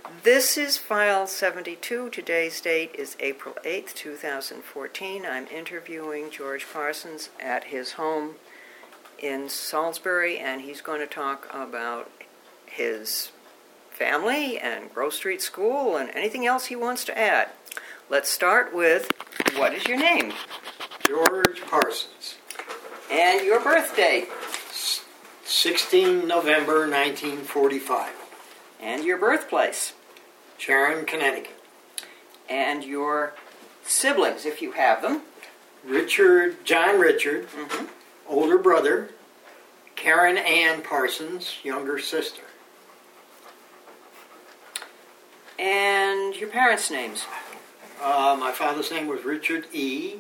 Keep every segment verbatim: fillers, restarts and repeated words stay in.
This is File seventy-two. Today's date is April eighth, two thousand fourteen. I'm interviewing George Parsons at his home in Salisbury, and he's going to talk about his family and Grove Street School and anything else he wants to add. Let's start with, what is your name? George Parsons. And your birth date? sixteenth of November, nineteen forty-five. And your birthplace? Sharon, Connecticut. And your siblings, if you have them? Richard, John Richard, Mm-hmm. older brother. Karen Ann Parsons, younger sister. And your parents' names? Uh, my father's name was Richard E.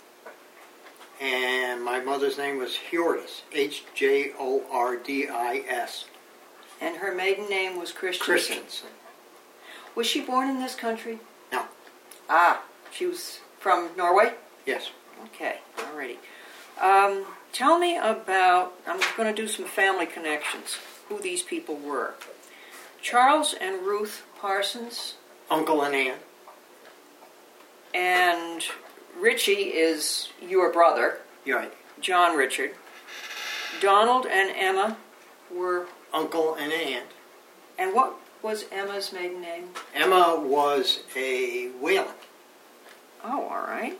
And my mother's name was Hjordis, H J O R D I S. And her maiden name was Christensen. Christensen. Was she born in this country? No. Ah, she was from Norway? Yes. Okay, alrighty. Um, tell me about, I'm going to do some family connections, who these people were. Charles and Ruth Parsons. Uncle and aunt. And Richie is your brother. You're right. John Richard. Donald and Emma were... Uncle and aunt. And what was Emma's maiden name? Emma was a Whalen. Oh, all right.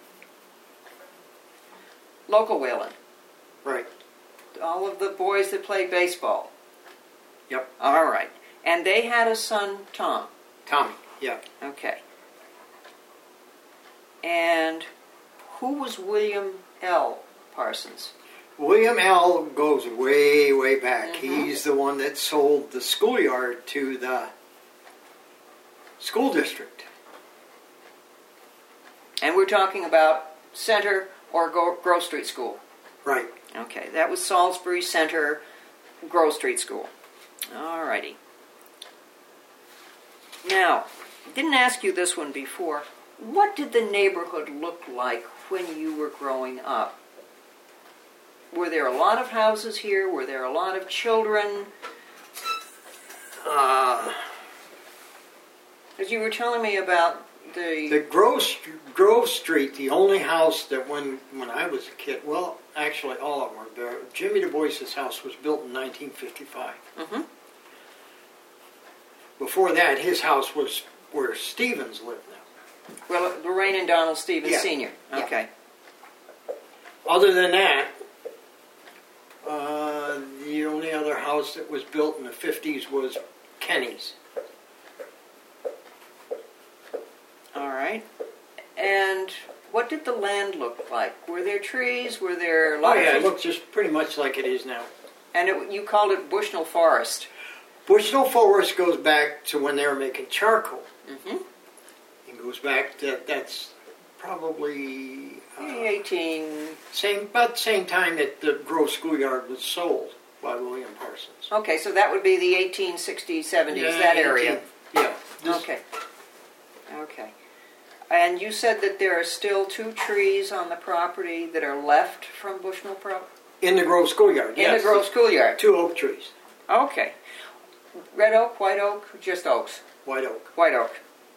Local Whalen. Right. All of the boys that played baseball. Yep. All right. And they had a son, Tom. Tommy. Yeah. Okay. And who was William L. Parsons? William L. goes way, way back. Mm-hmm. He's the one that sold the schoolyard to the school district. And we're talking about Center or Go- Grove Street School? Right. Okay, that was Salisbury Center, Grove Street School. All righty. Now, I didn't ask you this one before. What did the neighborhood look like when you were growing up? Were there a lot of houses here? Were there a lot of children? Uh, Because you were telling me about the... the Grove, Grove Street, the only house that when, when I was a kid, well, actually all of them were there. Jimmy Du Bois's house was built in nineteen fifty-five. Mm-hmm. Before that, his house was where Stevens lived now. Well, Lorraine and Donald Stevens Yeah. Senior Yeah. Okay. Other than that, uh, the only other house that was built in the fifties was Kenny's. All right. And what did the land look like? Were there trees? Were there a lot Oh of yeah, it trees? looks just pretty much like it is now. And it, you called it Bushnell Forest. Bushnell Forest goes back to when they were making charcoal. Mm-hmm. It goes back to, that's probably uh, eighteen... same about the same time that the Grove Schoolyard was sold by William Parsons. Okay, so that would be the eighteen sixties, seventies, that area. eighteen Yeah. This, Okay. Okay. And you said that there are still two trees on the property that are left from Bushnell Pro? In the Grove Schoolyard, In yes. the Grove Schoolyard? Two oak trees. Okay. Red oak, white oak, just oaks? White oak. White oak.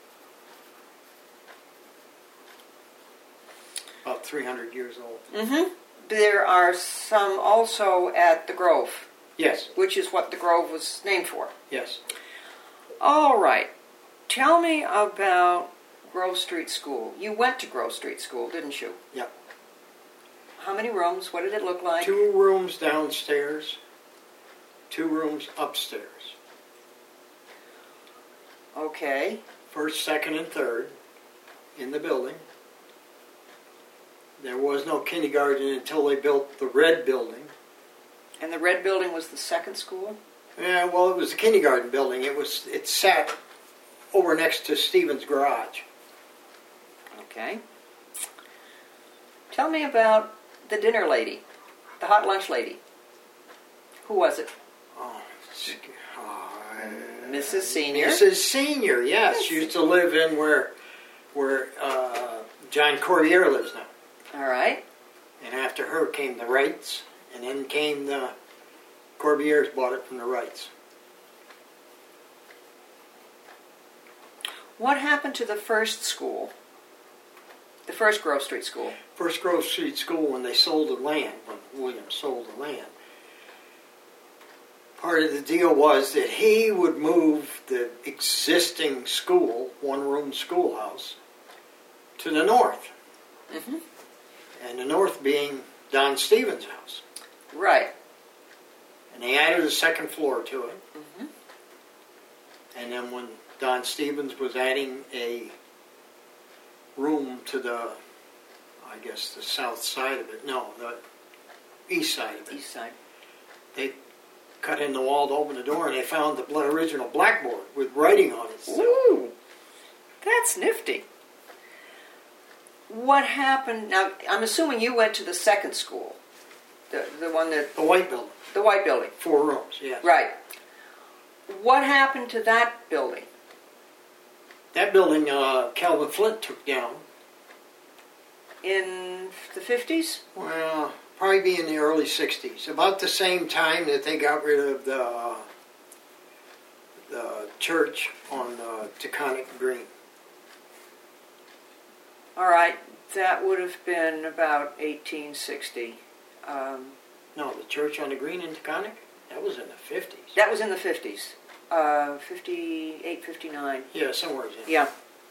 About three hundred years old. Mm-hmm. There are some also at the Grove, Yes, which is what the Grove was named for. yes. All right. Tell me about Grove Street School. You went to Grove Street School, didn't you? Yep. How many rooms? What did it look like? Two rooms downstairs, two rooms upstairs. Okay. First, second, and third in the building. There was no kindergarten until they built the red building. And the red building was the second school? Yeah, well, it was a kindergarten building. It was it sat over next to Stevens' garage. Okay. Tell me about the dinner lady, the hot lunch lady. Who was it? Oh, uh, Missus Senior. Missus Senior, yes. She used to live in where where uh, John Corbiere lives now. All right. And after her came the Wrights, and then came the Corbieres bought it from the Wrights. What happened to the first school? The first Grove Street school? First Grove Street School, when they sold the land, when Williams sold the land, part of the deal was that he would move the existing school, one-room schoolhouse, to the north. Mm-hmm. And the north being Don Stevens' house. Right. And they added a second floor to it. Mm-hmm. And then when Don Stevens was adding a room to the, I guess, the south side of it, no, the east side of it, East side. they cut in the wall to open the door, and they found the bl- original blackboard with writing on it still. Ooh, that's nifty. What happened? Now, I'm assuming you went to the second school, the the one that The white building, the white building. four rooms, yes. Right. What happened to that building? That building, uh, Calvin Flint took down. In the fifties? Well, probably be in the early sixties, about the same time that they got rid of the uh, the church on uh, Taconic Green. All right, that would have been about eighteen sixty. Um, No, the church on the Green in Taconic? That was in the fifties. that was in the fifties. Uh, fifty-eight, fifty-nine. Yeah, somewhere in there. Yeah.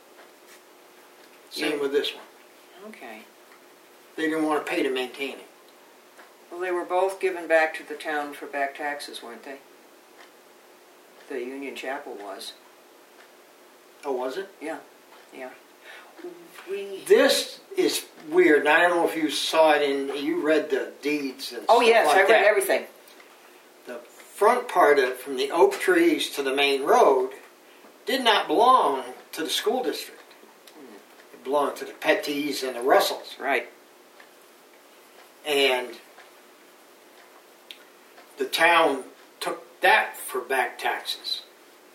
Same Yeah. with this one. Okay. They didn't want to pay to maintain it. Well, they were both given back to the town for back taxes, weren't they? The Union Chapel was. Oh, was it? Yeah, yeah. We. This is weird, and I don't know if you saw it in, you read the deeds and Oh stuff yes, like I read that. everything. The front part of it, from the oak trees to the main road, did not belong to the school district. It belonged to the Petties and the Russells. Right. And the town took that for back taxes.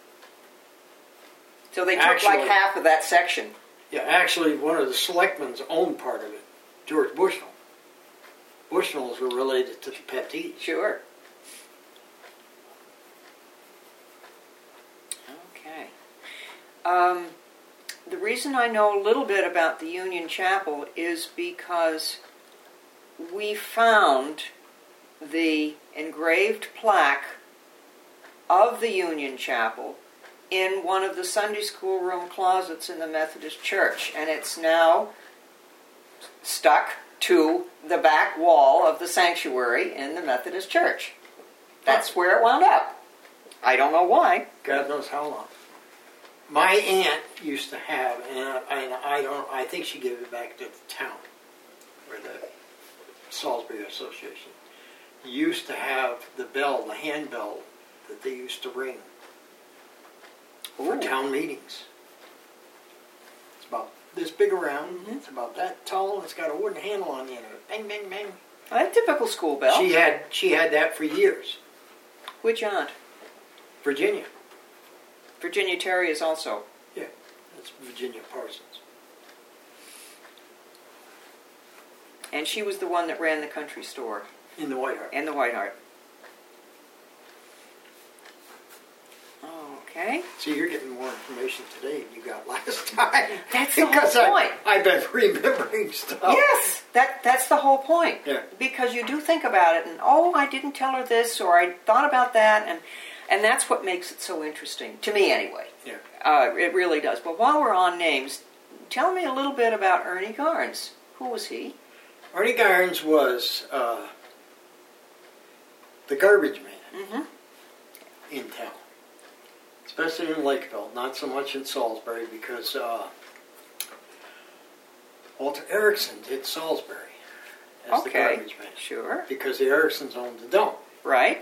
So they took Actually- like half of that section. Yeah, actually, one of the selectmen's owned part of it, George Bushnell. Bushnells were related to the Petties. Sure. Okay. Um, the reason I know a little bit about the Union Chapel is because we found the engraved plaque of the Union Chapel in one of the Sunday school room closets in the Methodist Church, and it's now stuck to the back wall of the sanctuary in the Methodist Church. That's where it wound up. I don't know why. God knows how long. My aunt used to have, and I, and I don't, I think she gave it back to the town, or the Salisbury Association. Used to have the bell, the handbell that they used to ring for Ooh. town meetings. It's about this big around. Mm-hmm. It's about that tall. And it's got a wooden handle on the end of it. Bang, bang, bang. A typical school bell. She had she had that for years. Which aunt? Virginia. Virginia Terry is also. Yeah, that's Virginia Parsons. And she was the one that ran the country store In the White Hart. and the White Hart. Okay. See, you're getting more information today than you got last time. That's the whole because I, point. I've been remembering stuff. Yes, that that's the whole point. Yeah. Because you do think about it, and oh, I didn't tell her this, or I thought about that, and and that's what makes it so interesting to me, anyway. Yeah. Uh, it really does. But while we're on names, tell me a little bit about Ernie Garnes. Who was he? Ernie Garnes was uh, the garbage man Mm-hmm. in town, especially in Lakeville. Not so much in Salisbury because uh, Walter Erickson did Salisbury as the Okay. garbage man Sure. because the Ericksons owned the dump. Right.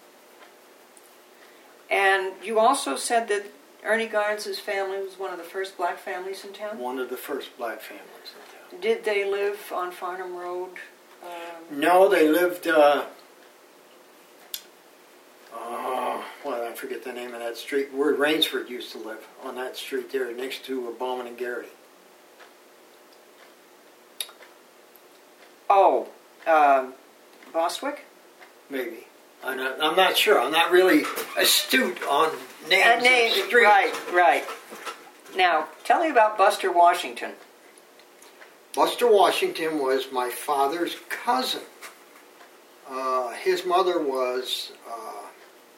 And you also said that Ernie Garnes' family was one of the first black families in town? One of the first black families in town. Did they live on Farnham Road? Um, No, they lived. Uh, oh, well, I forget the name of that street. Where Rainsford used to live on that street there, next to uh, Bowman and Garrity. oh, um, Bostwick? Maybe. I'm not, I'm not sure. I'm not really astute on names Uh, name, of streets. right, right. Now, tell me about Buster Washington. Buster Washington was my father's cousin. Uh, his mother was uh,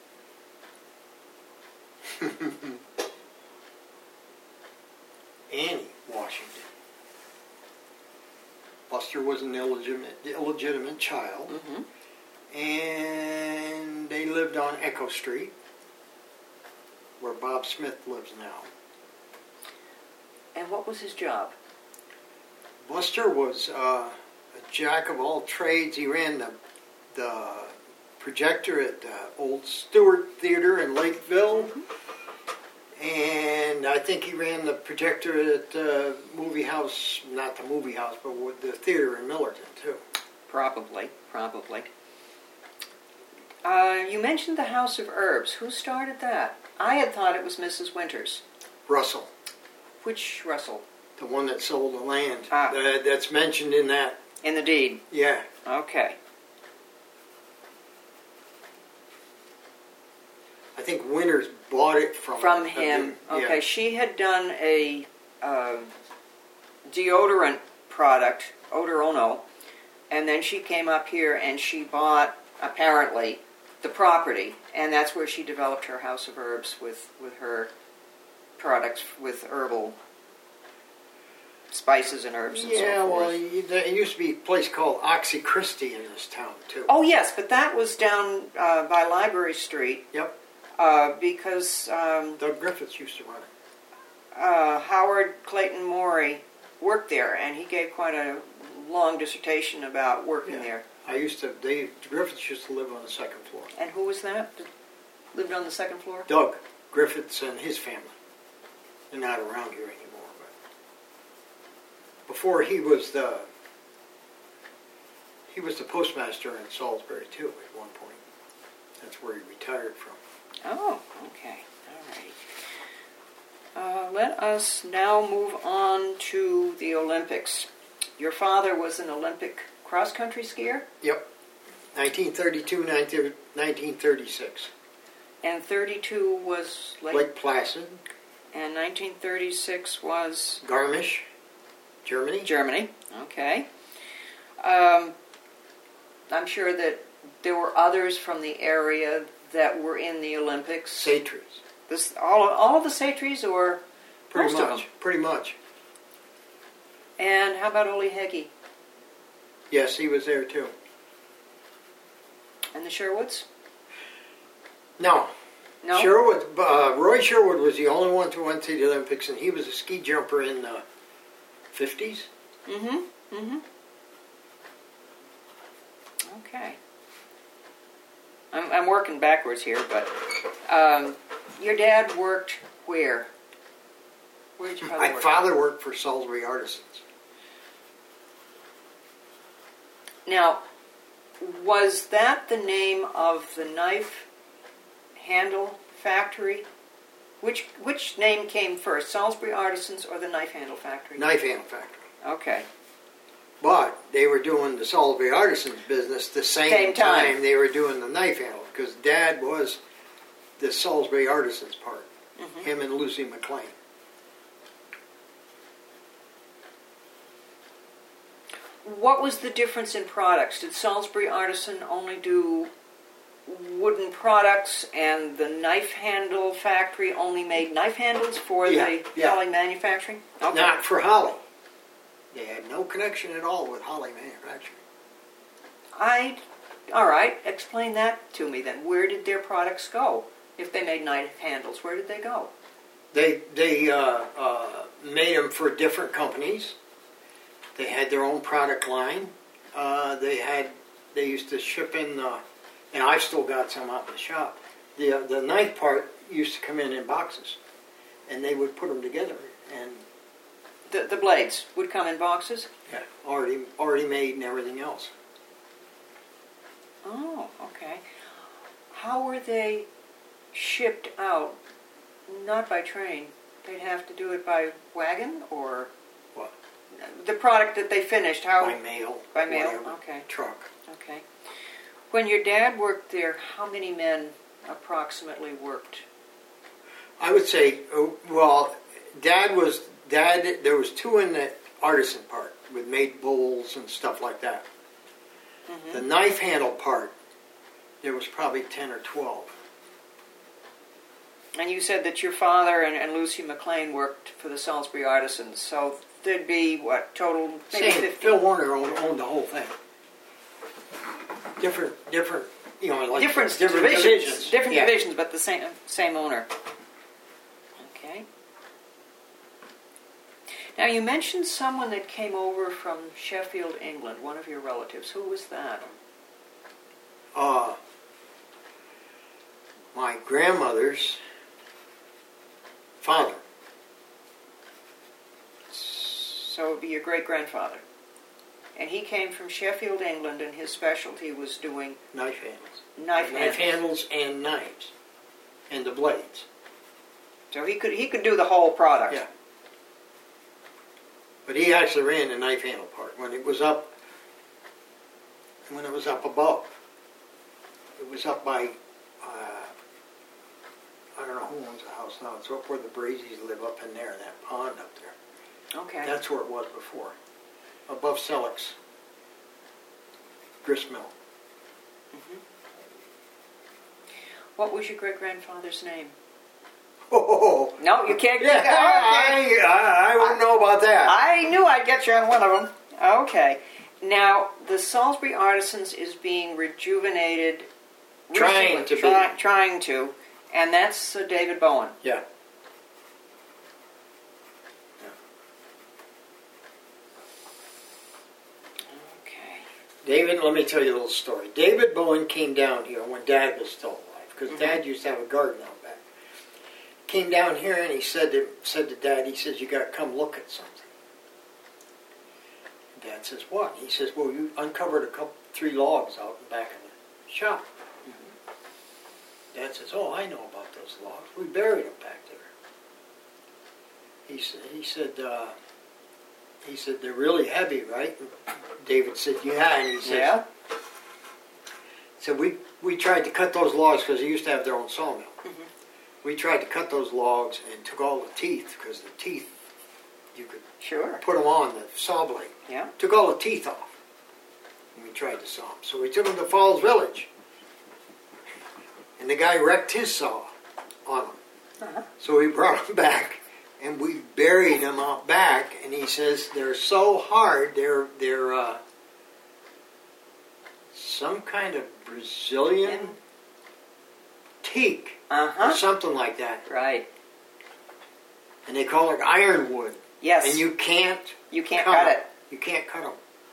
Annie Washington. Buster was an illegitimate, illegitimate child, Mm-hmm. and they lived on Echo Street, where Bob Smith lives now. And what was his job? Buster was uh, a jack of all trades. He ran the the projector at the Old Stewart Theater in Lakeville, Mm-hmm. and I think he ran the projector at the movie house, not the movie house, but with the theater in Millerton too. Probably, probably. Uh, you mentioned the House of Herbs. Who started that? I had thought it was Missus Winters. Russell, Which Russell? the one that sold the land, Ah. uh, that's mentioned in that. In the deed. Yeah, Okay. I think Winters bought it from From uh, him. yeah. Okay, she had done a uh, deodorant product, Odor Ono, and then she came up here and she bought, apparently, the property, and that's where she developed her House of Herbs with, with her products with herbal spices and herbs and Yeah, so forth. well, you- there used to be a place called Oxy Christie in this town too. Oh, yes, but that was down uh, by Library Street Yep, uh, because um, Doug Griffiths used to run it. uh, Howard Clayton Morey worked there, and he gave quite a long dissertation about working Yeah. there. I used to, they, Griffiths used to live on the second floor. And who was that? that lived on the second floor? Doug Griffiths and his family. They're not around here anymore, but before he was the, he was the postmaster in Salisbury too at one point. That's where he retired from. Oh, okay. All right. Uh, let us now move on to the Olympics. Your father was an Olympic cross-country skier, Yep, nineteen thirty-two, nineteen thirty-six. and thirty-two was Lake, Lake Placid, and nineteen thirty-six was Garmisch, Germany. Germany. Okay. Um, I'm sure that there were others from the area that were in the Olympics. Satries. This all all of the Satries, or Pretty most of much, them? pretty much. And how about Ole Heggie Yes, he was there too. and the Sherwoods? No, No. Sherwood, uh, Roy Sherwood was the only one who went to the Olympics, and he was a ski jumper in the fifties. Mm-hmm. Mm-hmm. Okay. I'm I'm working backwards here, but um, your dad worked where? Where did your father My work? father worked for Salisbury Artisans. Now, was that the name of the knife handle factory? Which which name came first, Salisbury Artisans or the knife handle factory? Knife handle factory. Okay. But they were doing the Salisbury Artisans business the same, Same time. time they were doing the knife handle, because Dad was the Salisbury Artisans part. Mhm. Him and Lucy McLean. What was the difference in products? Did Salisbury Artisan only do wooden products, and the knife handle factory only made knife handles for Yeah, the yeah. Holly manufacturing? Okay. Not for Holly. They had no connection at all with Holly manufacturing. I, all right, explain that to me then. Where did their products go? If they made knife handles, where did they go? They they uh, uh, made them for different companies. They had their own product line. Uh, they had they used to ship in, uh, and I've still got some out in the shop. The uh, the knife part used to come in in boxes, and they would put them together and The, the blades would come in boxes? yeah, already already made and everything else. Oh, okay. How were they shipped out? Not by train. They'd have to do it by wagon, or What? the product that they finished? How? By mail. By mail. whatever, Okay. Truck. Okay. When your dad worked there, how many men approximately worked? I would say, uh, well, Dad was Dad. There was two in the artisan part with made bowls and stuff like that. Mm-hmm. The knife handle part, there was probably ten or twelve. And you said that your father and, and Lucy McLean worked for the Salisbury Artisans, so there'd be, what, total? Maybe Same. fifty? Phil Warner owned, owned the whole thing. Different, different, you know, like different, different divisions, divisions. Different yeah. divisions, but the same same owner. Okay. Now, you mentioned someone that came over from Sheffield, England, one of your relatives. Who was that? Uh, my grandmother's father. So it would be your great-grandfather. And he came from Sheffield, England, and his specialty was doing... Knife handles. Knife, Knife handles. handles and knives. And the blades. So he could he could do the whole product. Yeah. But he actually ran the knife handle part when it was up, when it was up above. It was up by, uh, I don't know who owns the house now. It's up where the Brazies live up in there, in that pond up there. Okay. That's where it was before. Above Selleck's grist mill. Mm-hmm. What was your great-grandfather's name? Oh, no, you can't. Yeah, okay. I, I, I wouldn't know about that. I knew I'd get you on one of them. Okay. Now, the Salisbury Artisans is being rejuvenated. Trying recently, to be. try, Trying to. And that's uh, David Bowen. Yeah. Okay. David, let me tell you a little story. David Bowen came down here when Dad was still alive, because mm-hmm. Dad used to have a garden out back. Came down here and he said to, said to Dad, he says, you got to come look at something. Dad says, what? He says, well, you uncovered a couple, three logs out in the back of the shop. Mm-hmm. Dad says, oh, I know about those logs. We buried them back there. He said, he said, uh, he said, they're really heavy, right? And David said, yeah. And he said, yeah. So we, we tried to cut those logs because they used to have their own sawmill. Mm-hmm. We tried to cut those logs and took all the teeth, because the teeth, you could sure. put them on the saw blade. Yeah. Took all the teeth off. And we tried to saw them. So we took them to Falls Village. And the guy wrecked his saw on them. Uh-huh. So we brought them back and we buried them out back. And he says they're so hard, they're, they're uh, some kind of Brazilian yeah. teak. Uh-huh. Or something like that. Right. And they call it ironwood. Yes. And you can't You can't cut, cut it. it. You can't cut them.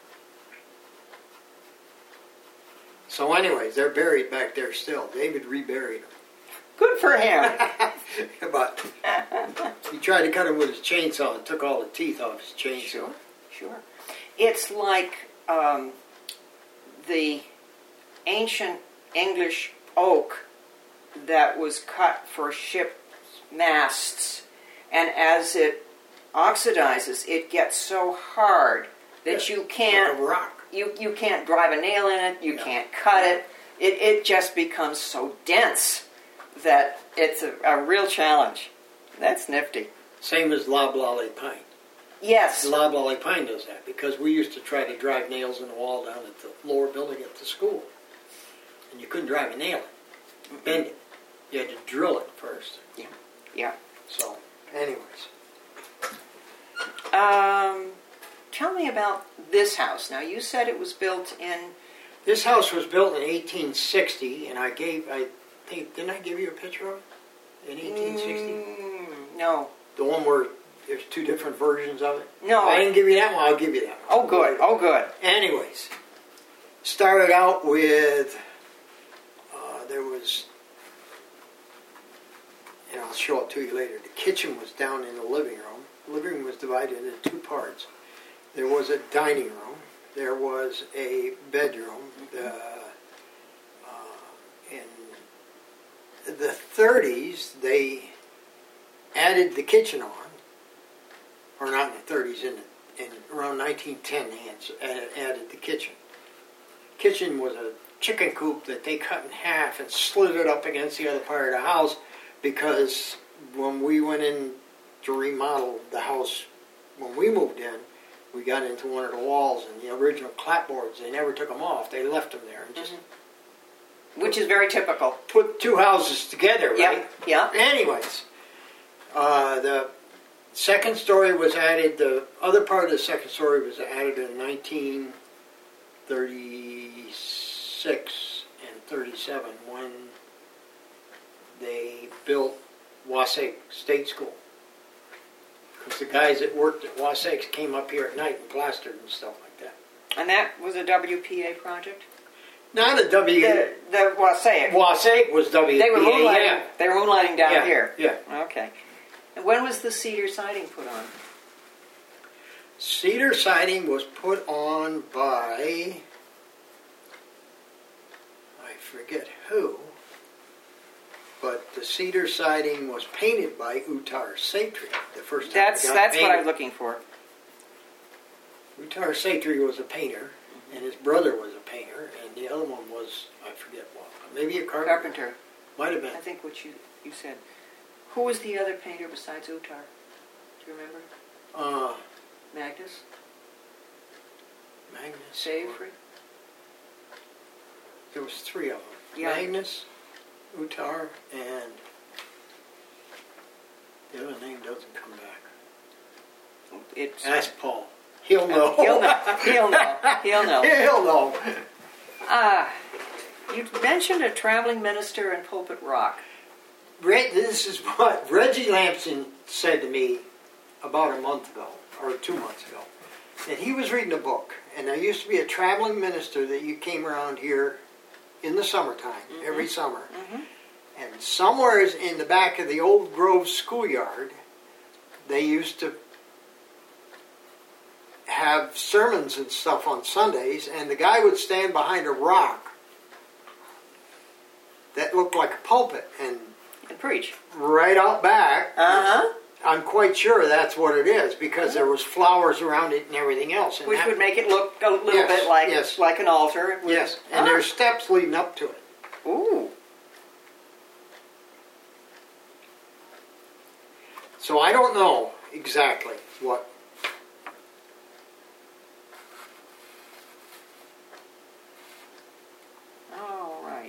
So anyways, they're buried back there still. David reburied them. Good for him. But he tried to cut him with his chainsaw and took all the teeth off his chainsaw. Sure, sure. It's like um, the ancient English oak that was cut for ship masts, and as it oxidizes, it gets so hard that yeah, you can't like a rock. you you can't drive a nail in it. You yeah. can't cut it. It it just becomes so dense that it's a, a real challenge. That's nifty. Same as loblolly pine. Yes. Loblolly pine does that, because we used to try to drive nails in the wall down at the lower building at the school, and you couldn't drive a nail in it. Bend it. You had to drill it first. Yeah. Yeah. So, anyways. Um, tell me about this house. Now, you said it was built in... This house was built in eighteen sixty, and I gave, I think, didn't I give you a picture of it? In eighteen sixty? Mm, no. The one where there's two different versions of it? No. I didn't give you that one, I'll give you that one. Oh, good. Oh, good. Anyways, started out with, uh, there was, and I'll show it to you later, the kitchen was down in the living room. The living room was divided into two parts. There was a dining room. There was a bedroom. Uh, uh, in the thirties, they added the kitchen on, or not in the thirties, in, in around nineteen ten they added, added the kitchen. Kitchen was a chicken coop that they cut in half and slid it up against the other part of the house, because when we went in to remodel the house when we moved in. We got into one of the walls, and the original clapboards, they never took them off. They left them there and just Mm-hmm. Which is very typical. put two houses together, right? Yeah, yeah. Anyways, uh, the second story was added, the other part of the second story was added in nineteen thirty-six and thirty-seven when they built Wassaic State School. Because the guys that worked at Wassaic came up here at night and plastered and stuff like that. And that was a W P A project? Not a W. The, the Wassaic. Wassaic was W P A. They were moonlighting. Yeah. They were moonlighting down yeah. here. Yeah. Okay. And when was the cedar siding put on? Cedar siding was put on by, I forget who, but the cedar siding was painted by Uttar Satri the first time. That's it got that's painted. what I'm looking for. Uttar Satri was a painter, and his brother was a painter, and the other one was, I forget what, maybe a carpenter. Carpenter. Might have been. I think what you, you said. Who was the other painter besides Uttar? Do you remember? Uh, Magnus? Magnus. Savory? There was three of them. Yeah. Magnus, Uttar, and the other name doesn't come back. It's, Ask Paul. He'll know. He'll know. He'll know. He'll know. He'll know. Ah, you mentioned a traveling minister in Pulpit Rock. Re- This is what Reggie Lampson said to me about a month ago, or two months ago, that he was reading a book, and there used to be a traveling minister that you came around here in the summertime, mm-hmm. every summer, Mm-hmm. and somewhere in the back of the Old Grove schoolyard, they used to have sermons and stuff on Sundays, and the guy would stand behind a rock that looked like a pulpit, and And preach. right out back, Uh-huh. I'm quite sure that's what it is, because there was flowers around it and everything else. And Which that, would make it look a little Yes, bit like yes. like an altar. With- yes, and Ah. there's steps leading up to it. Ooh. So I don't know exactly what. All right.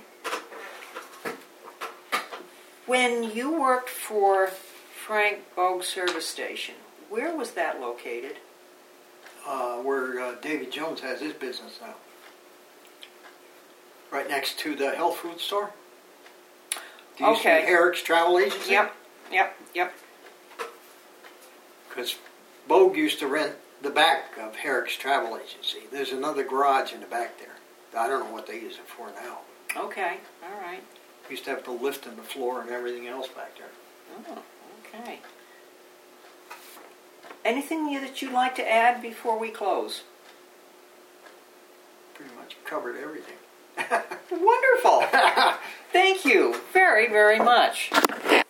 When you worked for Frank Bogue Service Station, where was that located? Uh, where uh, David Jones has his business now. Right next to the health food store. Do you Okay. see Herrick's Travel Agency? Yep, yep, yep. Because Bogue used to rent the back of Herrick's Travel Agency. There's another garage in the back there. I don't know what they use it for now. Okay, all right. Used to have to lift in the floor and everything else back there. Oh, okay. Anything that you'd like to add before we close? Pretty much covered everything. Wonderful. Thank you very, very much.